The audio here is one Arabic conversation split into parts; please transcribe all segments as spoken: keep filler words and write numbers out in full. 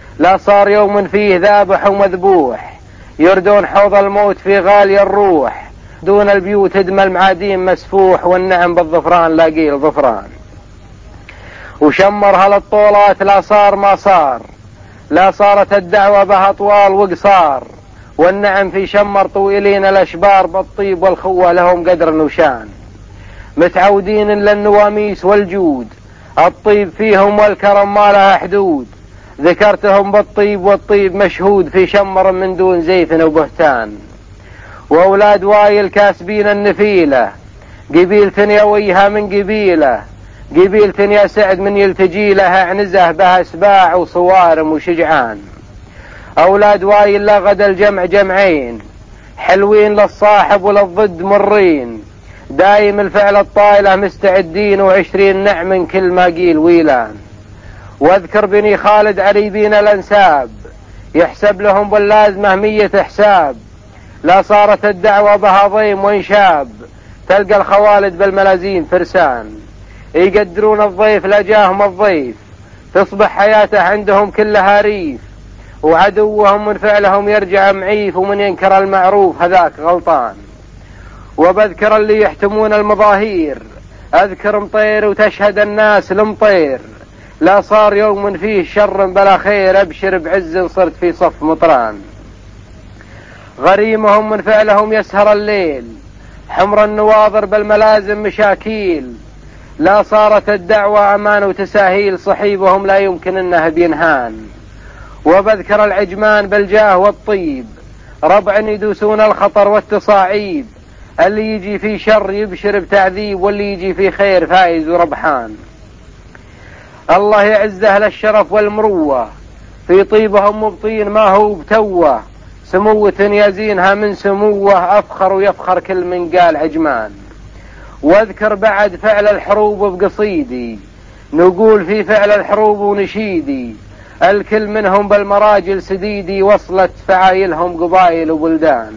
لا صار يوم فيه ذابح ومذبوح، يردون حوض الموت في غالي الروح، دون البيوت هدم المعادين مسفوح، والنعم بالظفران لاقي الظفران. وشمر هالطولات لا صار ما صار، لا صارت الدعوة بها طوال وقصار، والنعم في شمر طويلين الأشبار، بالطيب والخوة لهم قدر وشان. متعودين للنواميس والجود، الطيب فيهم والكرم ما لها حدود، ذكرتهم بالطيب والطيب مشهود، في شمر من دون زيف وبهتان. وأولاد وايل كاسبين النفيلة، قبيلة يويها من قبيلة، قبيلة يا سعد من يلتجي لها عنزه بها سباع وصوارم وشجعان. أولاد وايل لا غدا الجمع جمعين، حلوين للصاحب وللضد مرين، دايم الفعل الطائلة مستعدين، وعشرين نعم كل ما قيل ويلان. واذكر بني خالد عريبين الأنساب، يحسب لهم باللازمة مية حساب، لا صارت الدعوة بها ضيم وانشاب، تلقى الخوالد بالملازين فرسان. يقدرون الضيف لجاهم الضيف، تصبح حياته عندهم كلها ريف، وعدوهم من فعلهم يرجع معيف، ومن ينكر المعروف هذاك غلطان. وبذكر اللي يحتمون المظاهير، أذكر مطير وتشهد الناس لمطير، لا صار يوم فيه شر بلا خير، أبشر بعز صرت في صف مطران. غريمهم من فعلهم يسهر الليل، حمر النواظر بالملازم مشاكيل، لا صارت الدعوة أمان وتساهيل، صحيبهم لا يمكن أنه بينهان. وبذكر العجمان بالجاه والطيب، ربع يدوسون الخطر والتصاعيب، اللي يجي في شر يبشر بتعذيب، واللي يجي في خير فايز وربحان. الله يعز أهل الشرف والمروة، في طيبهم مبطين ما هو بتوه، سموة يزينها من سموه، أفخر ويفخر كل من قال عجمان. واذكر بعد فعل الحروب بقصيدي، نقول في فعل الحروب ونشيدي، الكل منهم بالمراجل سديدي، وصلت فعايلهم قبائل وبلدان.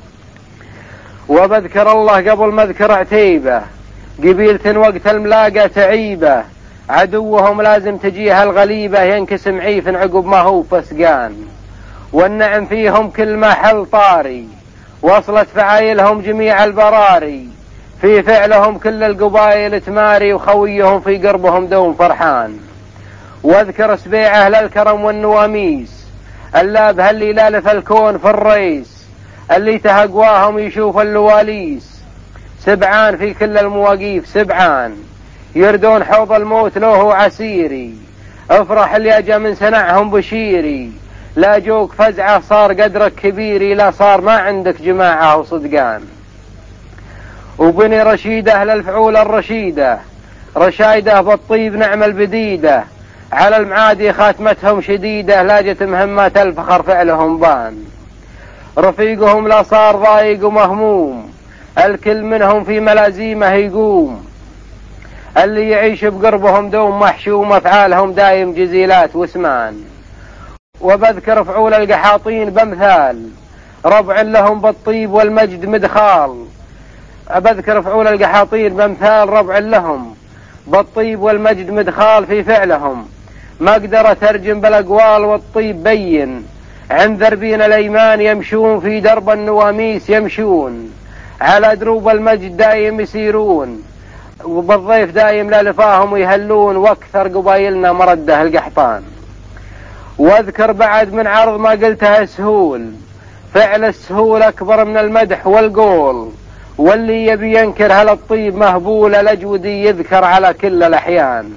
وبذكر الله قبل ما اذكر عتيبة، قبيلة وقت الملاقى تعيبة، عدوهم لازم تجيها الغليبة، ينكسم عيف عقب ما هو فسقان. والنعم فيهم كل ما حل طاري، وصلت فعايلهم جميع البراري، في فعلهم كل القبائل تماري، وخويهم في قربهم دوم فرحان. واذكر سبيع أهل الكرم والنواميس، اللاب هاللي لالف الكون في الريس، اللي تهقواهم يشوف اللواليس، سبعان في كل المواقيف سبعان، يردون حوض الموت له عسيري، افرح اللي اجا من سنعهم بشيري، لا جوك فزعه صار قدرك كبيري، لا صار ما عندك جماعة وصدقان. وبني رشيدة أهل الفعول الرشيدة، رشايدة بالطيب نعم البديدة، على المعادي خاتمتهم شديدة، لاجت مهمات الفخر فعلهم بان. رفيقهم لا صار ضايق ومهموم، الكل منهم في ملازيمه يقوم، اللي يعيش بقربهم دوم محشوم، أفعالهم دايم جزيلات واسمان. وبذكر فعول القحاطين بمثال، ربع لهم بالطيب والمجد مدخال، أبذكر فعول القحاطين بمثال، ربع لهم بالطيب والمجد مدخال، في فعلهم ما أقدر أترجم بالأقوال، والطيب بين عند ذربين الأيمان، يمشون في درب النواميس يمشون، على دروب المجد دايم يسيرون، وبالضيف دايم لالفاهم ويهلون، واكثر قبايلنا مرده القحطان. واذكر بعد من عرض ما قلتها سهول، فعل السهول أكبر من المدح والقول، واللي يبي ينكر هل الطيب مهبول، الأجودي يذكر على كل الأحيان.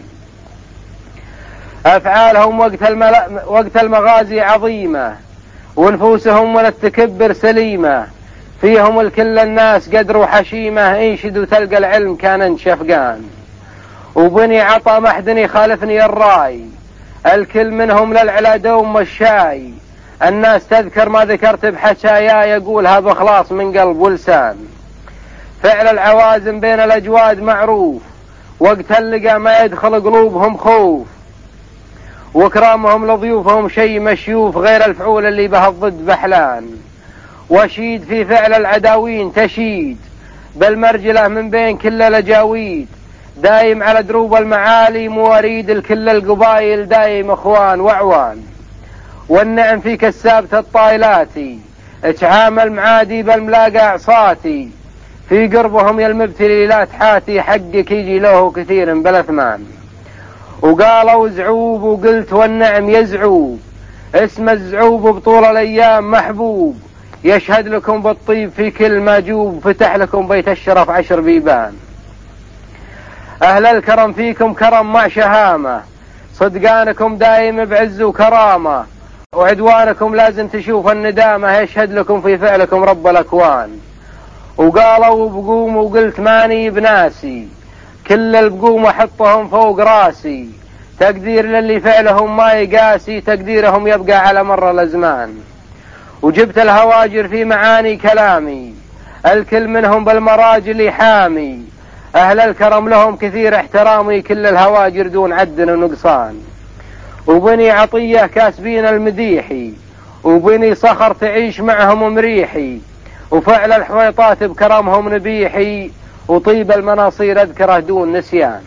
أفعالهم وقت, الملا... وقت المغازي عظيمة، ونفوسهم من التكبر سليمة، فيهم الكل الناس قدر وحشيمة، انشدوا تلقى العلم كان انشفقان. وبني عطا محدني خالفني الراي، الكل منهم للعلا دوم الشاي، الناس تذكر ما ذكرت بحشايا، يقولها بخلاص من قلب ولسان. فعل العوازم بين الأجواد معروف، وقت اللقى ما يدخل قلوبهم خوف، وكرامهم لضيوفهم شيء مشيوف، غير الفعول اللي بها الضد بحلان. وشيد في فعل العداوين تشيد، بالمرجلة من بين كل الأجاويد، دايم على دروب المعالي مواريد، الكل القبائل دايم اخوان واعوان. والنعم في كسابة الطايلاتي اتعامل معادي بالملاقى عصاتي في قربهم يا المبتلي لا تحاتي حقك يجي له كثير بالاثمان. وقالوا زعوب وقلت والنعم يزعوب اسم الزعوب بطول الايام محبوب يشهد لكم بالطيب في كل ماجوب فتح لكم بيت الشرف عشر بيبان. اهل الكرم فيكم كرم مع شهامة صدقانكم دايم بعز وكرامة وعدوانكم لازم تشوف الندامة يشهد لكم في فعلكم رب الاكوان. وقالوا بقوم وقلت ماني بناسي كل البقوم احطهم فوق راسي تقدير للي فعلهم ما يقاسي تقديرهم يبقى على مر الازمان. وجبت الهواجر في معاني كلامي الكل منهم بالمراجل حامي اهل الكرم لهم كثير احترامي كل الهواجر دون عد ونقصان. وبني عطية كاسبين المديحي وبني صخر تعيش معهم مريحي وفعل الحويطات بكرمهم نبيحي وطيب المناصير اذكره دون نسيان.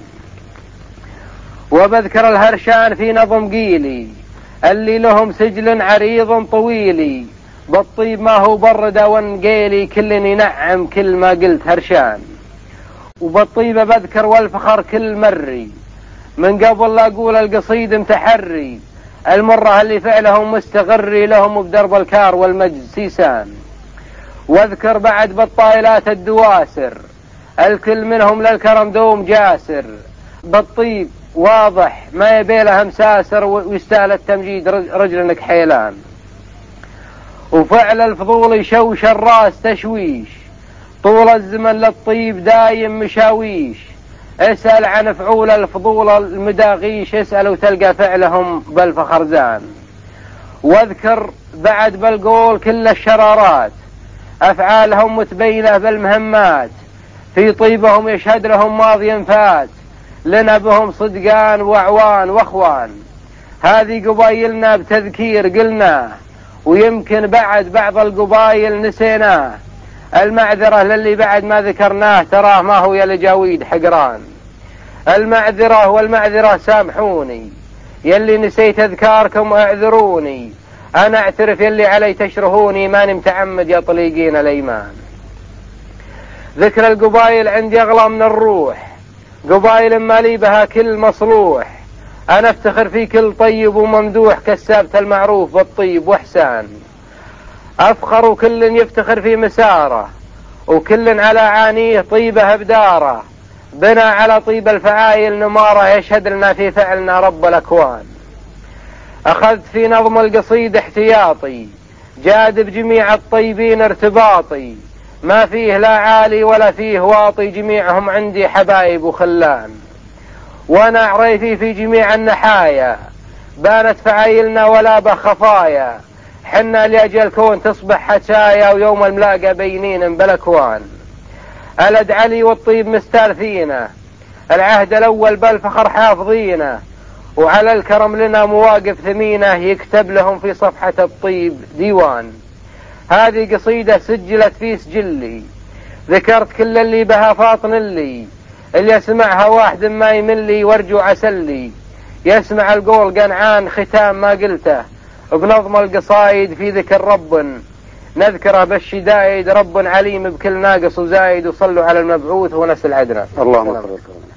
وبذكر الهرشان في نظم قيلي اللي لهم سجل عريض طويلي بالطيب ما هو برد ونقيلي كل ينعم كل ما قلت هرشان. وبالطيبة بذكر والفخر كل مري من قبل لا اقول القصيد متحري المرة اللي فعلهم مستغري لهم بدرب الكار والمجد سيسان. واذكر بعد بالطايلات الدواسر الكل منهم للكرم دوم جاسر بالطيب واضح ما يبي له مساسر ويستاهل التمجيد رجلنك حيلان. وفعل الفضول يشوش الراس تشويش طول الزمن للطيب دايم مشاويش اسأل عن فعول الفضول المداغيش اسأل وتلقى فعلهم بالفخر زان. واذكر بعد بالقول كل الشرارات أفعالهم متبينة بالمهمات في طيبهم يشهد لهم ماضي فات لنا بهم صدقان وأعوان وأخوان. هذه قبايلنا بتذكير قلنا ويمكن بعد بعض القبايل نسيناه المعذرة للي بعد ما ذكرناه تراه ما هو يا لجاويد حقران. المعذرة والمعذرة سامحوني يلي نسيت أذكاركم اعذروني أنا أعترف يلي علي تشرهوني ماني متعمد يا طليقين الأيمان. ذكر القبايل عندي أغلى من الروح قبايل ما لي بها كل مصلوح أنا افتخر في كل طيب وممدوح كسابة المعروف بالطيب وإحسان. أفخر وكل يفتخر في مساره وكل على عانيه طيبه بداره بنا على طيب الفعايل نماره يشهد لنا في فعلنا رب الأكوان. أخذت في نظم القصيد احتياطي جاد بجميع الطيبين ارتباطي ما فيه لا عالي ولا فيه واطي جميعهم عندي حبايب وخلان. وانا عريفي في جميع النحايا بانت فعايلنا ولا بخفايا حنا لأجل كون تصبح حشايا ويوم الملاقى بينين بالاكوان. ألد علي والطيب مستارثينه العهد الأول بالفخر حافظينه وعلى الكرم لنا مواقف ثمينة يكتب لهم في صفحة الطيب ديوان. هذه قصيدة سجلت في سجلي ذكرت كل اللي بها فاطن اللي اللي يسمعها واحد ما يملي وارجو عسلي يسمع القول قنعان ختام ما قلته بنظم القصايد في ذكر رب نذكره بالشدايد رب عليم بكل ناقص وزايد وصلوا على المبعوث ونسل عدنا. اللهم صل وسلم.